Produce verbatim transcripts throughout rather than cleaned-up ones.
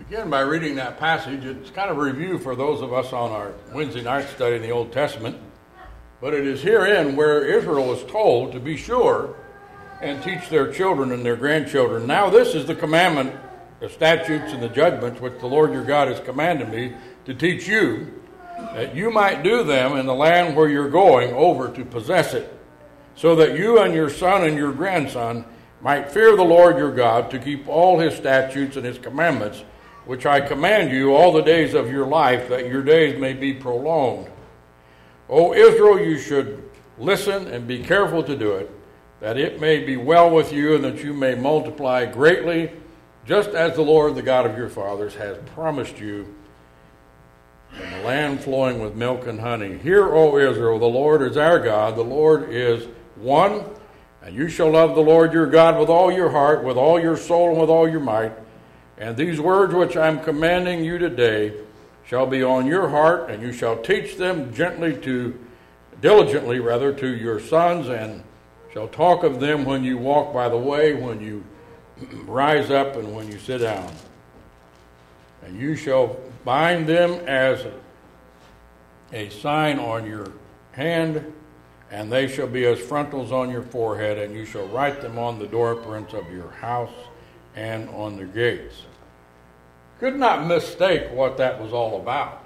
Begin by reading that passage. It's kind of a review for those of us on our Wednesday night study in the Old Testament. But it is herein where Israel is told to be sure and teach their children and their grandchildren. Now this is the commandment, the statutes and the judgments which the Lord your God has commanded me to teach you, that you might do them in the land where you're going over to possess it, so that you and your son and your grandson might fear the Lord your God, to keep all his statutes and his commandments, which I command you all the days of your life, that your days may be prolonged. O Israel, you should listen and be careful to do it, that it may be well with you and that you may multiply greatly, just as the Lord, the God of your fathers, has promised you, in the land flowing with milk and honey. Hear, O Israel, the Lord is our God, the Lord is one, and you shall love the Lord your God with all your heart, with all your soul, and with all your might. And these words which I am commanding you today shall be on your heart, and you shall teach them gently to, diligently rather, to your sons, and shall talk of them when you walk by the way, when you rise up, and when you sit down. And you shall bind them as a sign on your hand, and they shall be as frontals on your forehead, and you shall write them on the doorprints of your house and on the gates. Could not mistake what that was all about.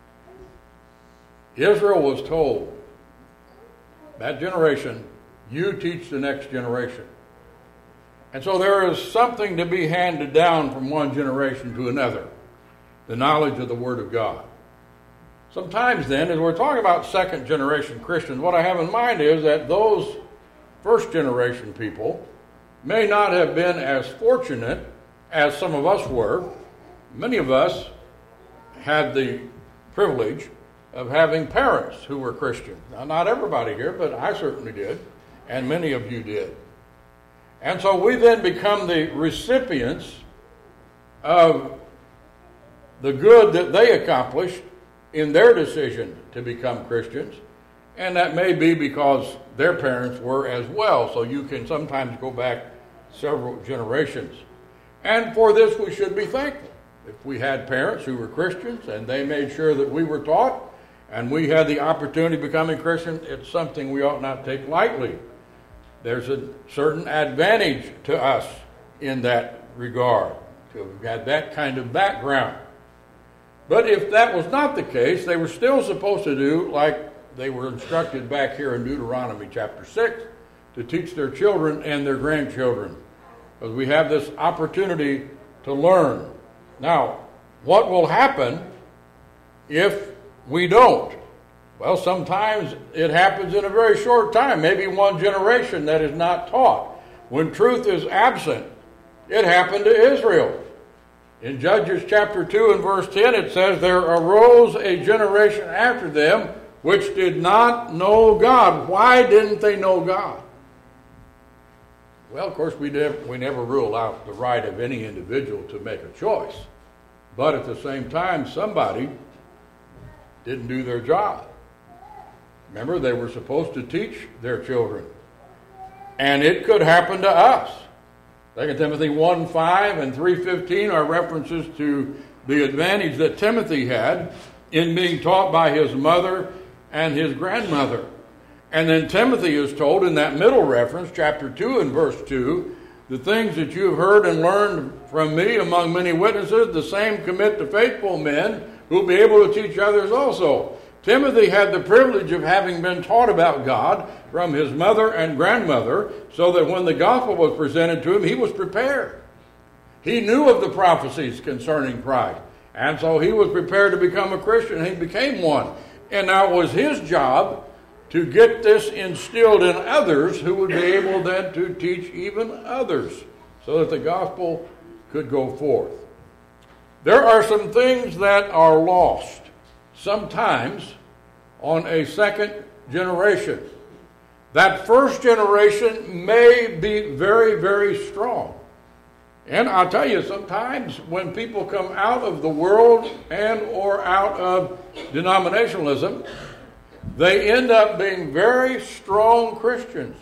Israel was told, that generation, you teach the next generation. And so there is something to be handed down from one generation to another, the knowledge of the Word of God. Sometimes then, as we're talking about second generation Christians, what I have in mind is that those first generation people may not have been as fortunate as some of us were. Many of us had the privilege of having parents who were Christian. Now, not everybody here, but I certainly did, and many of you did. And so we then become the recipients of the good that they accomplished in their decision to become Christians, and that may be because their parents were as well, so you can sometimes go back several generations. And for this we should be thankful. If we had parents who were Christians and they made sure that we were taught and we had the opportunity of becoming Christian, it's something we ought not take lightly. There's a certain advantage to us in that regard, to have had that kind of background. But if that was not the case, they were still supposed to do like they were instructed back here in Deuteronomy chapter six, to teach their children and their grandchildren, because we have this opportunity to learn. Now, what will happen if we don't? Well, sometimes it happens in a very short time, maybe one generation that is not taught. When truth is absent, it happened to Israel. In Judges chapter two and verse ten, it says, there arose a generation after them which did not know God. Why didn't they know God? Well, of course, we never, we never rule out the right of any individual to make a choice. But at the same time, somebody didn't do their job. Remember, they were supposed to teach their children. And it could happen to us. Second Timothy one five and three fifteen are references to the advantage that Timothy had in being taught by his mother and his grandmother. And then Timothy is told in that middle reference, chapter two and verse two, the things that you have heard and learned from me among many witnesses, the same commit to faithful men who will be able to teach others also. Timothy had the privilege of having been taught about God from his mother and grandmother, so that when the gospel was presented to him, he was prepared. He knew of the prophecies concerning Christ, and so he was prepared to become a Christian, and he became one. And now it was his job to get this instilled in others who would be able then to teach even others so that the gospel could go forth. There are some things that are lost sometimes on a second generation. That first generation may be very, very strong. And I'll tell you, sometimes when people come out of the world and or out of denominationalism, they end up being very strong Christians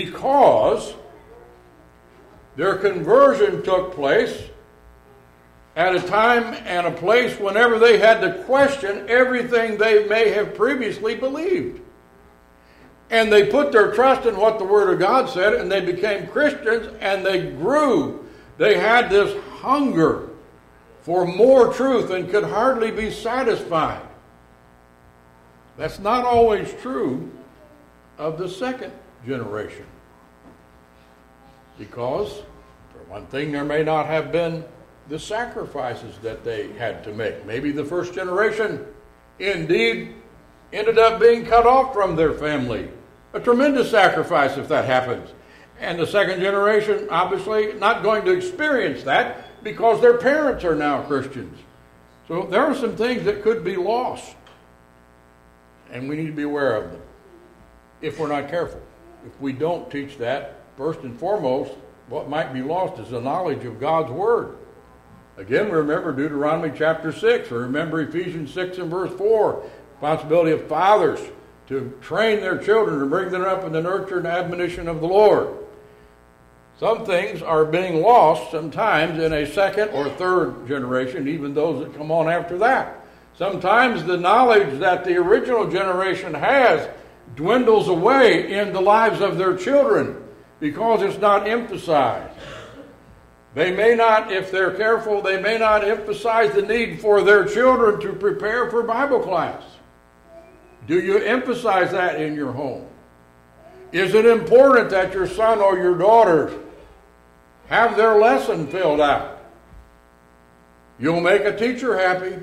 because their conversion took place at a time and a place whenever they had to question everything they may have previously believed. And they put their trust in what the Word of God said, and they became Christians, and they grew. They had this hunger for more truth and could hardly be satisfied. That's not always true of the second generation. Because, for one thing, there may not have been the sacrifices that they had to make. Maybe the first generation indeed ended up being cut off from their family. A tremendous sacrifice if that happens. And the second generation, obviously, not going to experience that because their parents are now Christians. So there are some things that could be lost. And we need to be aware of them if we're not careful. If we don't teach that, first and foremost, what might be lost is the knowledge of God's Word. Again, remember Deuteronomy chapter six, or remember Ephesians six and verse four, responsibility of fathers to train their children and bring them up in the nurture and admonition of the Lord. Some things are being lost sometimes in a second or third generation, even those that come on after that. Sometimes the knowledge that the original generation has dwindles away in the lives of their children because it's not emphasized. They may not, if they're careful, they may not emphasize the need for their children to prepare for Bible class. Do you emphasize that in your home? Is it important that your son or your daughter have their lesson filled out? You'll make a teacher happy.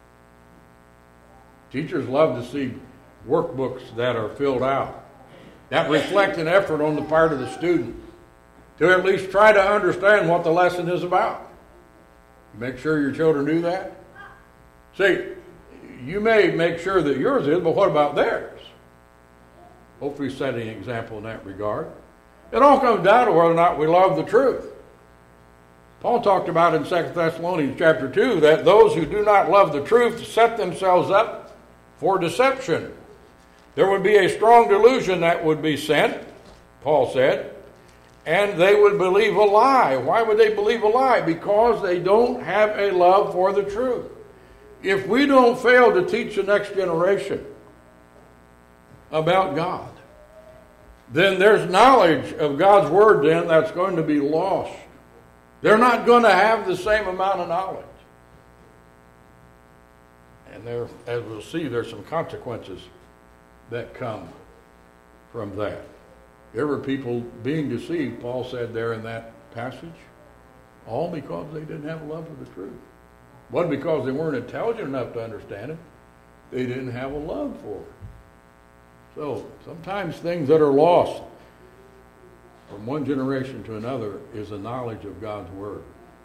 Teachers love to see workbooks that are filled out, that reflect an effort on the part of the student to at least try to understand what the lesson is about. Make sure your children do that. See, you may make sure that yours is, but what about theirs? Hopefully setting an example in that regard. It all comes down to whether or not we love the truth. Paul talked about in Second Thessalonians chapter two that those who do not love the truth set themselves up for deception. There would be a strong delusion that would be sent, Paul said, and they would believe a lie. Why would they believe a lie? Because they don't have a love for the truth. If we don't fail to teach the next generation about God, then there's knowledge of God's Word then that's going to be lost. They're not going to have the same amount of knowledge. And there, as we'll see, there's some consequences that come from that. There were people being deceived, Paul said there in that passage, all because they didn't have a love for the truth. It wasn't because they weren't intelligent enough to understand it. They didn't have a love for it. So sometimes things that are lost from one generation to another is the knowledge of God's Word.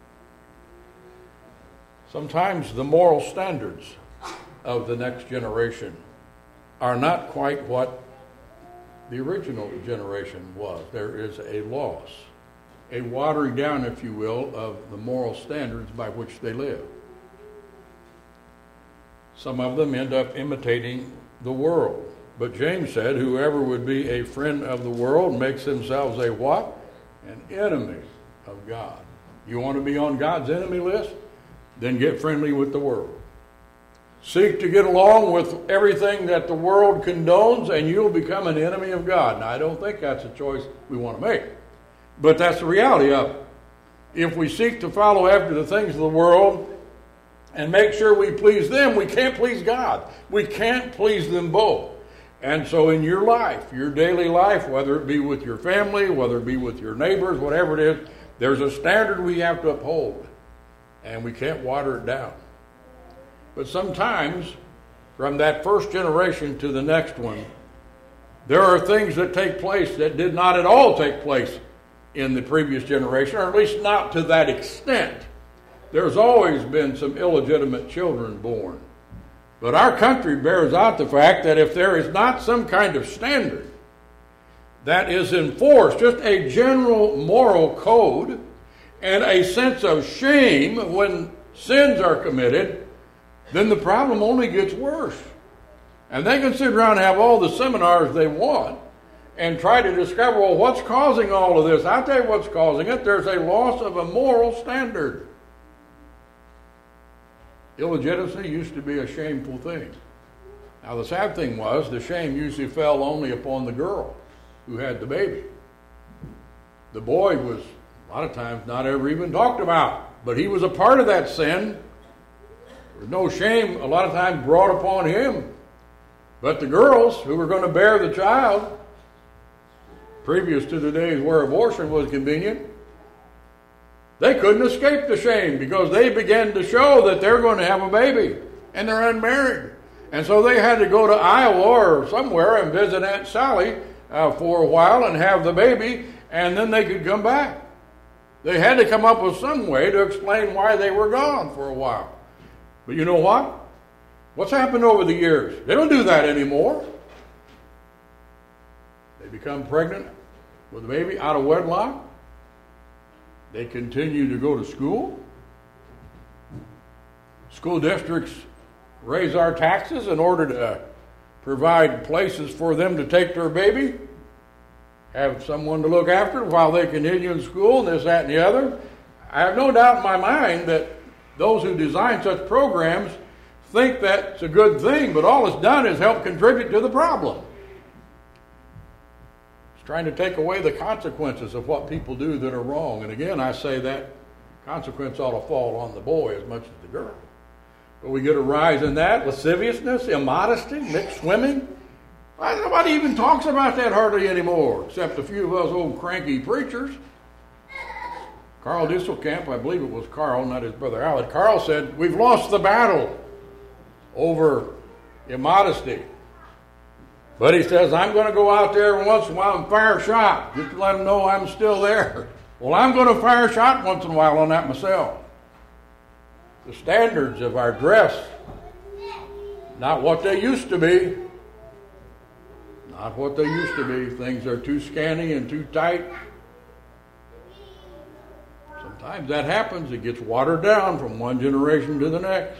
Sometimes the moral standards of the next generation are not quite what the original generation was. There is a loss, a watering down, if you will, of the moral standards by which they live. Some of them end up imitating the world. But James said, whoever would be a friend of the world makes themselves a what? An enemy of God. You want to be on God's enemy list? Then get friendly with the world. Seek to get along with everything that the world condones, and you'll become an enemy of God. Now, I don't think that's a choice we want to make. But that's the reality of it. If we seek to follow after the things of the world and make sure we please them, we can't please God. We can't please them both. And so in your life, your daily life, whether it be with your family, whether it be with your neighbors, whatever it is, there's a standard we have to uphold. And we can't water it down. But sometimes, from that first generation to the next one, there are things that take place that did not at all take place in the previous generation, or at least not to that extent. There's always been some illegitimate children born. But our country bears out the fact that if there is not some kind of standard that is enforced, just a general moral code and a sense of shame when sins are committed, then the problem only gets worse. And they can sit around and have all the seminars they want and try to discover, well, what's causing all of this? I'll tell you what's causing it. There's a loss of a moral standard. illegitimacy used to be a shameful thing. Now the sad thing was, the shame usually fell only upon the girl who had the baby. The boy was, a lot of times, not ever even talked about. But he was a part of that sin. There was no shame, a lot of times, brought upon him. But the girls who were going to bear the child, previous to the days where abortion was convenient, they couldn't escape the shame because they began to show that they're going to have a baby and they're unmarried. And so they had to go to Iowa or somewhere and visit Aunt Sally uh, for a while and have the baby, and then they could come back. They had to come up with some way to explain why they were gone for a while. But you know what? What's happened over the years? They don't do that anymore. They become pregnant with a baby out of wedlock. They continue to go to school. School districts raise our taxes in order to provide places for them to take their baby, have someone to look after it while they continue in school, and this, that, and the other. I have no doubt in my mind that those who design such programs think that's a good thing, but all it's done is help contribute to the problem. It's trying to take away the consequences of what people do that are wrong. And again, I say that consequence ought to fall on the boy as much as the girl. But we get a rise in that, lasciviousness, immodesty, mixed swimming. Why, nobody even talks about that hardly anymore, except a few of us old cranky preachers. Carl Disselkamp, I believe it was Carl, not his brother Alec, Carl said, we've lost the battle over immodesty. But he says, I'm going to go out there every once in a while and fire a shot, just to let them know I'm still there. Well, I'm going to fire a shot once in a while on that myself. The standards of our dress, not what they used to be. Not what they used to be. Things are too scanty and too tight. Sometimes that happens. It gets watered down from one generation to the next.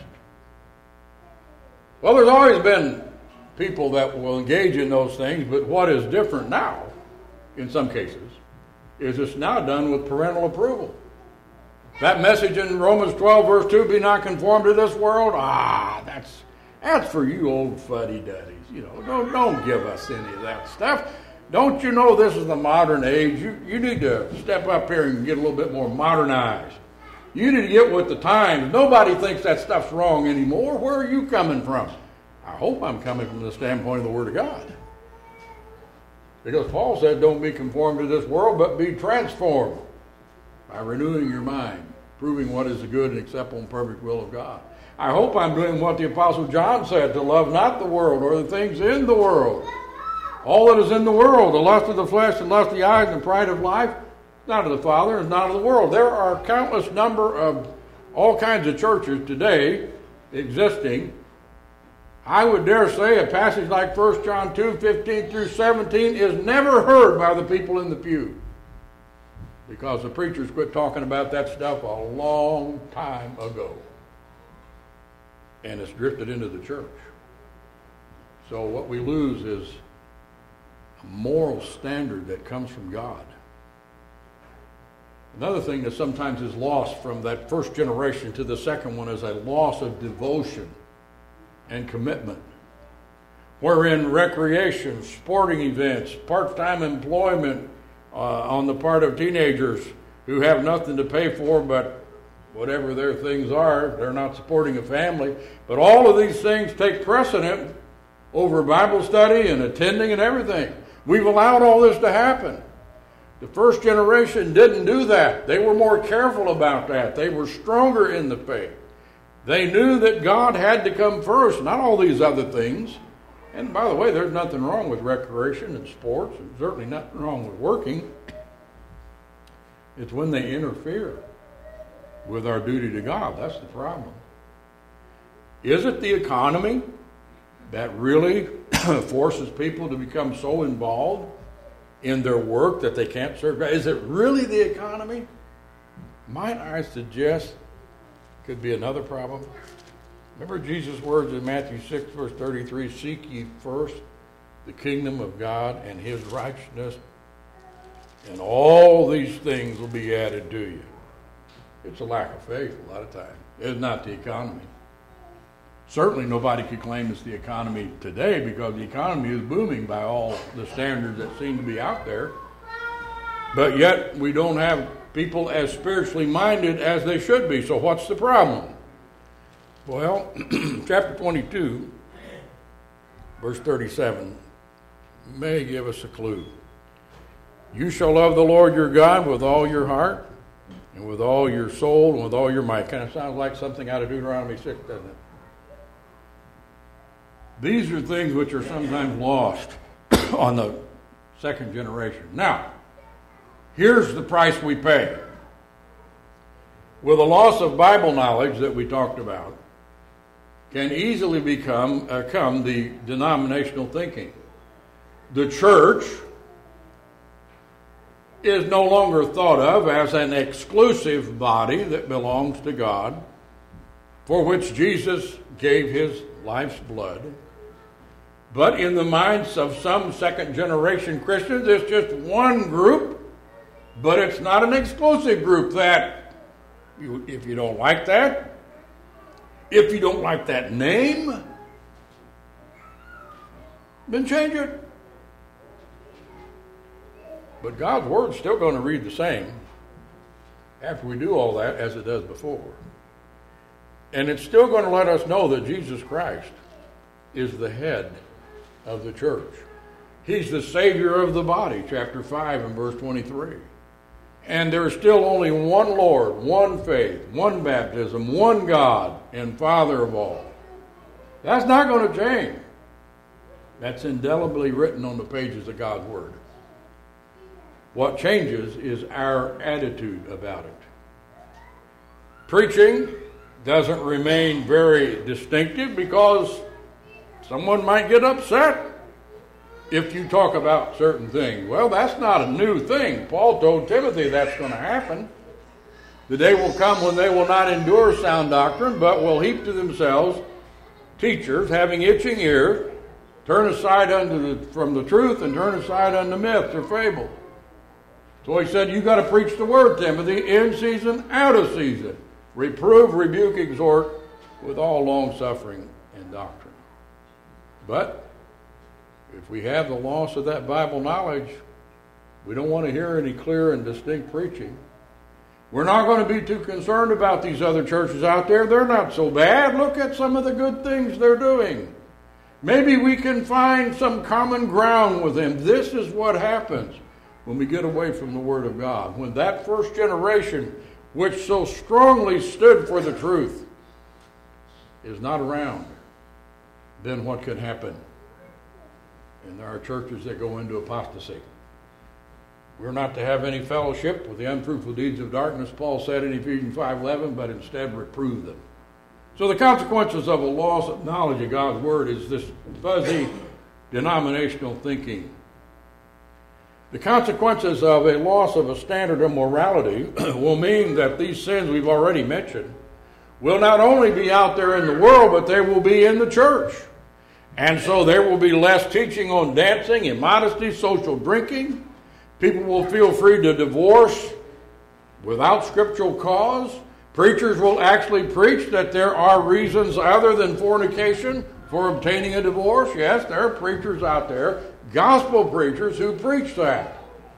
Well, there's always been people that will engage in those things, but what is different now, in some cases, is it's now done with parental approval. That message in Romans twelve, verse two, be not conformed to this world, ah, that's that's for you old fuddy-duddies. You know, don't, don't give us any of that stuff. Don't you know this is the modern age? You, you need to step up here and get a little bit more modernized. You need to get with the times. Nobody thinks that stuff's wrong anymore. Where are you coming from? I hope I'm coming from the standpoint of the Word of God. Because Paul said, don't be conformed to this world, but be transformed by renewing your mind, proving what is the good and acceptable and perfect will of God. I hope I'm doing what the Apostle John said, to love not the world or the things in the world. All that is in the world, the lust of the flesh, the lust of the eyes, and the pride of life, it's not of the Father, it's not of the world. There are a countless number of all kinds of churches today existing. I would dare say a passage like First John two, fifteen through seventeen is never heard by the people in the pew, because the preachers quit talking about that stuff a long time ago. And it's drifted into the church. So what we lose is a moral standard that comes from God. Another thing that sometimes is lost from that first generation to the second one is a loss of devotion and commitment, wherein recreation, sporting events, part-time employment uh, on the part of teenagers who have nothing to pay for but whatever their things are, they're not supporting a family. But all of these things take precedent over Bible study and attending and everything. We've allowed all this to happen. The first generation didn't do that. They were more careful about that. They were stronger in the faith. They knew that God had to come first, not all these other things. And by the way, there's nothing wrong with recreation and sports, and certainly nothing wrong with working. It's when they interfere with our duty to God. That's the problem. Is it the economy that really forces people to become so involved in their work that they can't serve God? Is it really the economy? Might I suggest could be another problem? Remember Jesus' words in Matthew six, verse thirty-three, seek ye first the kingdom of God and his righteousness, and all these things will be added to you. It's a lack of faith a lot of times. It's not the economy. Certainly nobody could claim it's the economy today, because the economy is booming by all the standards that seem to be out there. But yet we don't have people as spiritually minded as they should be. So what's the problem? Well, chapter twenty-two, verse thirty-seven, may give us a clue. You shall love the Lord your God with all your heart, and with all your soul, and with all your might. Kind of sounds like something out of Deuteronomy six, doesn't it? These are things which are sometimes lost on the second generation. Now, here's the price we pay. With the loss of Bible knowledge that we talked about, can easily become uh, come the denominational thinking. The church is no longer thought of as an exclusive body that belongs to God, for which Jesus gave his life's blood. But in the minds of some second-generation Christians, it's just one group, but it's not an exclusive group that, you, if you don't like that, if you don't like that name, then change it. But God's Word's still going to read the same after we do all that as it does before. And it's still going to let us know that Jesus Christ is the head of the church. He's the Savior of the body, chapter five and verse twenty-three. And there's still only one Lord, one faith, one baptism, one God and Father of all. That's not going to change. That's indelibly written on the pages of God's Word. What changes is our attitude about it. Preaching doesn't remain very distinctive, because someone might get upset if you talk about certain things. Well, that's not a new thing. Paul told Timothy that's going to happen. The day will come when they will not endure sound doctrine, but will heap to themselves teachers having itching ears, turn aside unto the, from the truth, and turn aside unto myths or fables. So he said, you got to preach the word, Timothy, in season, out of season. Reprove, rebuke, exhort with all long suffering and doctrine. But if we have the loss of that Bible knowledge, we don't want to hear any clear and distinct preaching. We're not going to be too concerned about these other churches out there. They're not so bad. Look at some of the good things they're doing. Maybe we can find some common ground with them. This is what happens when we get away from the Word of God. When that first generation, which so strongly stood for the truth, is not around, then what could happen? And there are churches that go into apostasy. We're not to have any fellowship with the unfruitful deeds of darkness, Paul said in Ephesians five eleven, but instead reprove them. So the consequences of a loss of knowledge of God's Word is this fuzzy denominational thinking. The consequences of a loss of a standard of morality will mean that these sins we've already mentioned will not only be out there in the world, but they will be in the church. And so there will be less teaching on dancing, immodesty, social drinking. People will feel free to divorce without scriptural cause. Preachers will actually preach that there are reasons other than fornication for obtaining a divorce. Yes, there are preachers out there, gospel preachers, who preach that.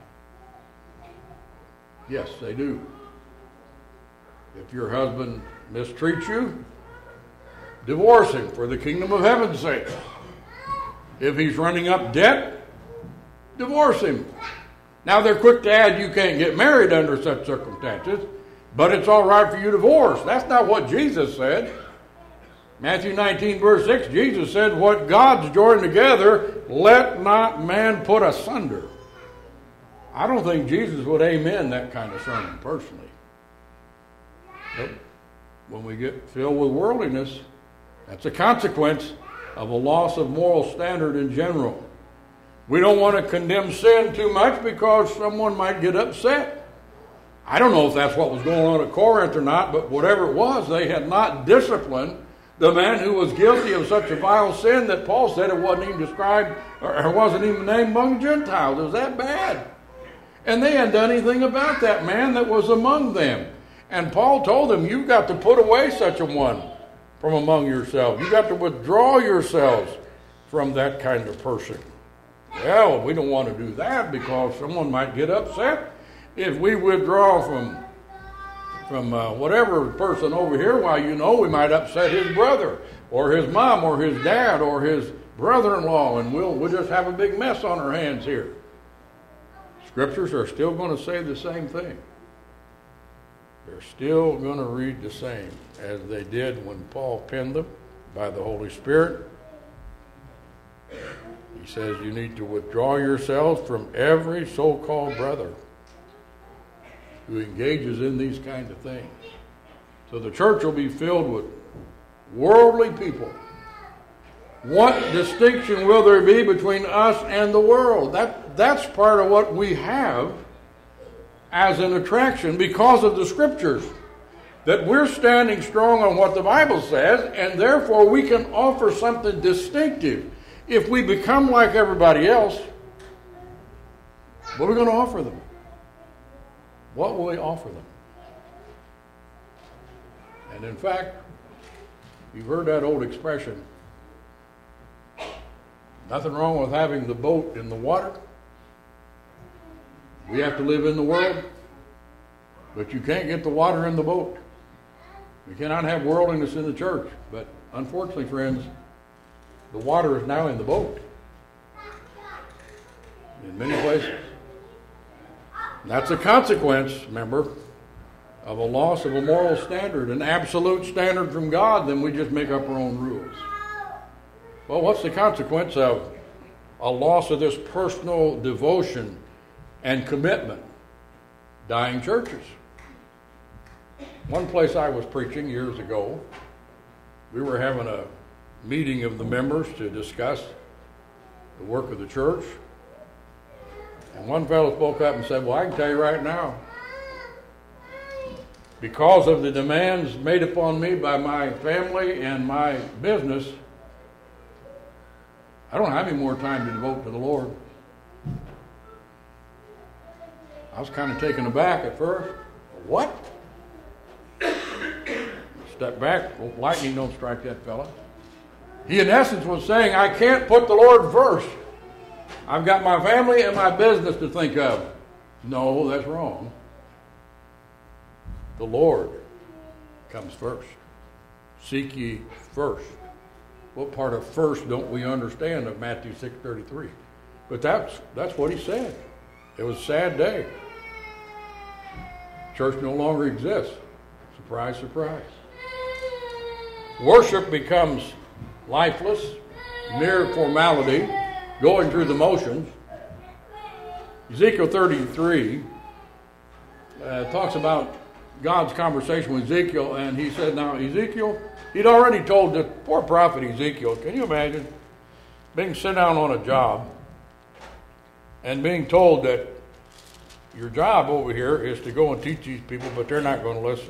Yes, they do. If your husband mistreats you, divorce him for the kingdom of heaven's sake. If he's running up debt, divorce him. Now they're quick to add you can't get married under such circumstances, but it's all right for you to divorce. That's not what Jesus said. Matthew nineteen, verse six, Jesus said, what God's joined together, let not man put asunder. I don't think Jesus would amen that kind of sermon personally. But when we get filled with worldliness, that's a consequence of a loss of moral standard in general. We don't want to condemn sin too much because someone might get upset. I don't know if that's what was going on at Corinth or not, but whatever it was, they had not disciplined the man who was guilty of such a vile sin that Paul said it wasn't even described, or wasn't even named among Gentiles. It was that bad. And they hadn't done anything about that man that was among them. And Paul told them, you've got to put away such a one. from among yourselves. You got to withdraw yourselves from that kind of person. Well, we don't want to do that because someone might get upset if we withdraw from from uh, whatever person over here. Why, you know, we might upset his brother or his mom or his dad or his brother-in-law, and we'll we'll just have a big mess on our hands here. Scriptures are still going to say the same thing. They're still going to read the same as they did when Paul penned them by the Holy Spirit. He says you need to withdraw yourselves from every so-called brother who engages in these kinds of things. So the church will be filled with worldly people. What distinction will there be between us and the world? That, that's part of what we have as an attraction because of the Scriptures. That we're standing strong on what the Bible says, and therefore we can offer something distinctive. If we become like everybody else, what are we going to offer them? What will we offer them? And in fact, you've heard that old expression, nothing wrong with having the boat in the water. We have to live in the world, but you can't get the water in the boat. We cannot have worldliness in the church. But unfortunately, friends, the water is now in the boat in many places. And that's a consequence, remember, of a loss of a moral standard, an absolute standard from God. Then we just make up our own rules. Well, what's the consequence of a loss of this personal devotion and commitment? Dying churches. One place I was preaching years ago, we were having a meeting of the members to discuss the work of the church. And one fellow spoke up and said, well, I can tell you right now, because of the demands made upon me by my family and my business, I don't have any more time to devote to the Lord. I was kind of taken aback at first. What? Step back. Lightning don't strike that fella. He, in essence, was saying, I can't put the Lord first. I've got my family and my business to think of. No, that's wrong. The Lord comes first. Seek ye first. What part of first don't we understand of Matthew six thirty-three? But that's that's what he said. It was a sad day. Church no longer exists. Surprise, surprise. Worship becomes lifeless, mere formality, going through the motions. Ezekiel thirty-three uh, talks about God's conversation with Ezekiel, and he said, now Ezekiel, he'd already told the poor prophet Ezekiel, can you imagine being sent down on a job and being told that your job over here is to go and teach these people, but they're not going to listen.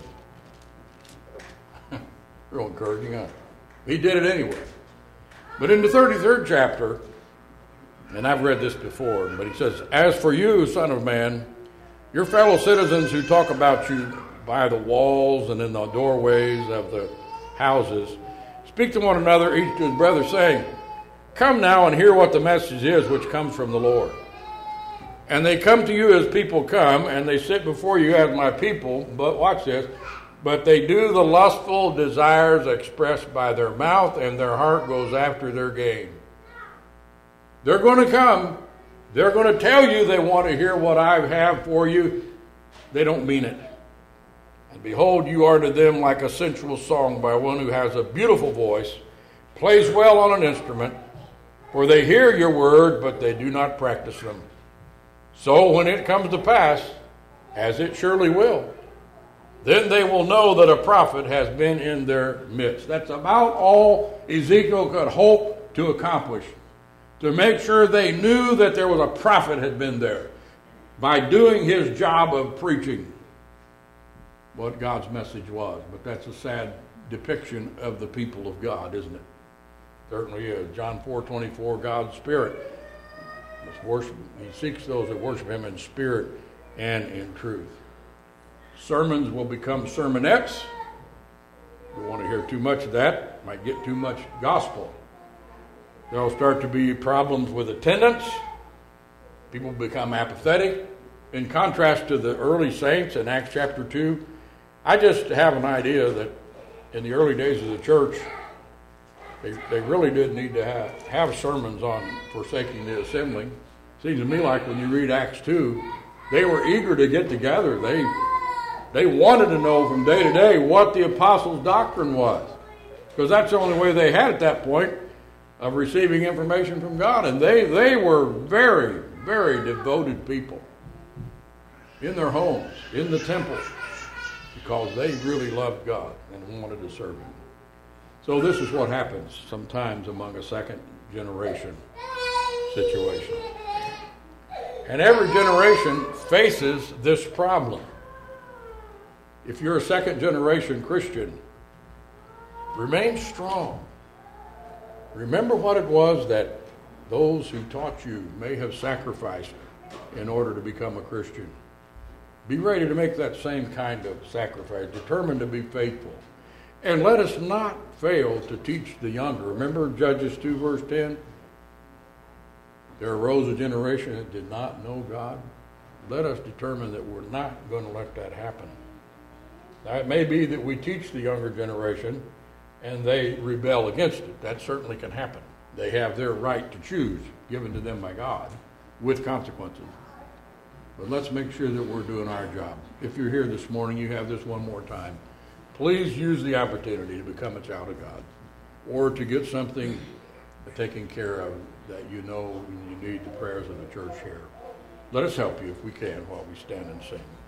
Real encouraging, huh? He did it anyway. But in the thirty-third chapter, and I've read this before, but he says, as for you, son of man, your fellow citizens who talk about you by the walls and in the doorways of the houses, speak to one another, each to his brother, saying, come now and hear what the message is which comes from the Lord. And they come to you as people come, and they sit before you as my people, but watch this, but they do the lustful desires expressed by their mouth, and their heart goes after their gain. They're going to come. They're going to tell you they want to hear what I have for you. They don't mean it. And behold, you are to them like a sensual song by one who has a beautiful voice, plays well on an instrument, for they hear your word, but they do not practice them. So when it comes to pass, as it surely will, then they will know that a prophet has been in their midst. That's about all Ezekiel could hope to accomplish, to make sure they knew that there was a prophet had been there by doing his job of preaching what God's message was. But that's a sad depiction of the people of God, isn't it? Certainly is. John four twenty-four, God's Spirit must worship. He seeks those that worship him in spirit and in truth. Sermons will become sermonettes. You want to hear too much of that, might get too much gospel. There'll start to be problems with attendance. People become apathetic. In contrast to the early saints in Acts chapter two, I just have an idea that in the early days of the church, they, they really did need to have, have sermons on forsaking the assembling. Seems to me like when you read Acts two, they were eager to get together. They they wanted to know from day to day what the apostles' doctrine was, because that's the only way they had at that point of receiving information from God. And they, they were very, very devoted people in their homes, in the temple, because they really loved God and wanted to serve Him. So this is what happens sometimes among a second generation situation. And every generation faces this problem. If you're a second generation Christian, remain strong. Remember what it was that those who taught you may have sacrificed in order to become a Christian. Be ready to make that same kind of sacrifice, determined to be faithful. And let us not fail to teach the younger. Remember Judges two verse ten? There arose a generation that did not know God. Let us determine that we're not going to let that happen. Now, it may be that we teach the younger generation and they rebel against it. That certainly can happen. They have their right to choose, given to them by God, with consequences. But let's make sure that we're doing our job. If you're here this morning, you have this one more time. Please use the opportunity to become a child of God, or to get something taken care of that you know you need the prayers of the church here. Let us help you if we can while we stand and sing.